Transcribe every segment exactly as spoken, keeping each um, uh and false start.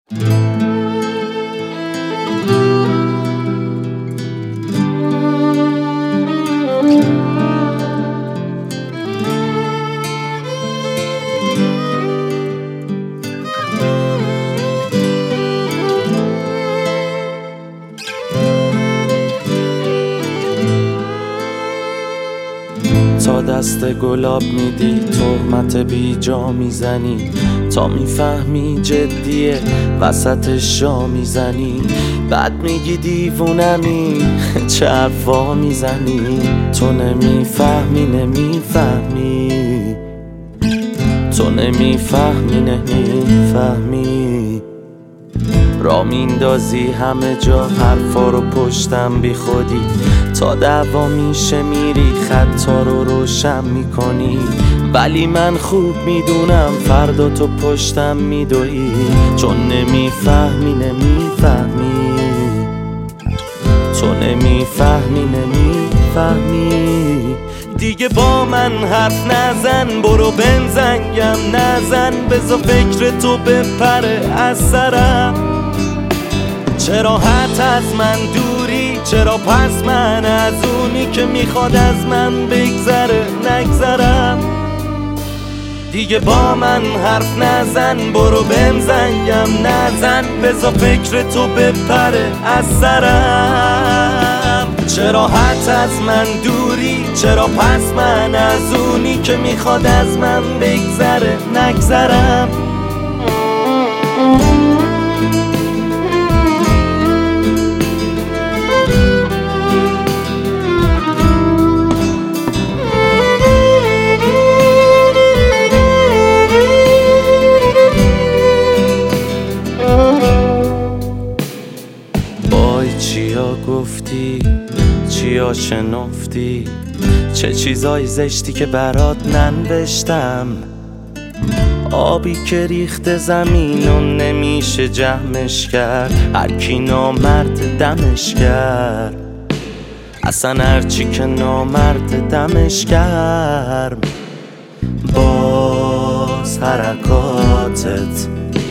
تا دست گلاب میدی تهمت بی جا میزنی، تا میفهمی جدیه وسط شا میزنی، بعد میگی دیوونمی چه حرفا میزنی. تو نمیفهمی نمیفهمی تو نمیفهمی نمیفهمی را میندازی همه جا حرفا رو پشتم بی خودی، تا دعوا میشه میری خطا رو روشن میکنی، ولی من خوب میدونم فردا تو پشتم میدوی، چون نمیفهمی نمیفهمی تو نمیفهمی نمیفهمی دیگه با من حرف نزن، برو بنزنگم نزن، بذار فکر تو بپره از سرم. چرا حت از من دوری، چرا پس من از اونی که میخواد از من بگذره نگذرم. دیگه با من حرف نزن، برو بنزنگم نزن، بذار فکر تو بپره از سرم. چرا حت از من دوری، چرا پس من از اونی که میخواد از من بگذره نگذرم. چیا گفتی، چیا شنفتی، چه چیزای زشتی که برات ننوشتم. آبی که ریخته زمین و نمیشه جمعش کرد، هر کی نامرد دمش کرد، اصلا هرچی که نامرد دمش کرد. باز حرکاتت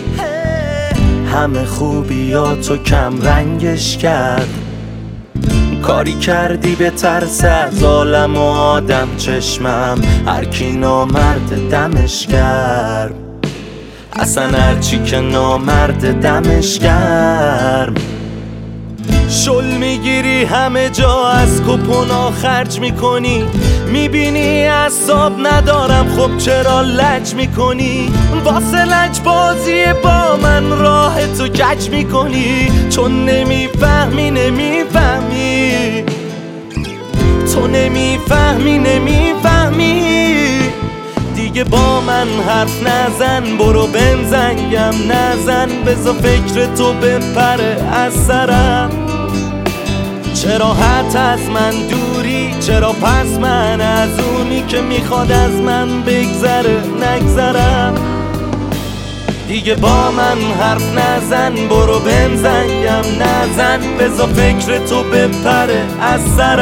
همه خوبیاتو کم رنگش کرد، کاری کردی به ترس از عالم و آدم چشمم، هر کی نامرد دمش کرد، اصلا هرچی که نامرد دمش کرد. شل میگیری همه جا از کپونا خرج میکنی، میبینی اعصاب ندارم خب چرا لج میکنی، واسه لج بازی با من راه تو کج میکنی، چون نمیفهمی نمیفهمی تو نمیفهمی نمیفهمی دیگه با من حرف نزن، برو بنزنگم نزن، بذار فکر تو بپره از سرم. چرا حت از من دوری، چرا پس من از اونی که میخواد از من بگذره نگذرم. دیگه با من حرف نزن، برو بنزنگم نزن، بذار فکر تو بپره از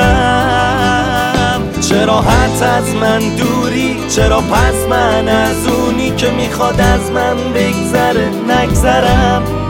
سرم. چرا حت از من دوری، چرا پس من از اونی که میخواد از من بگذره نگذرم.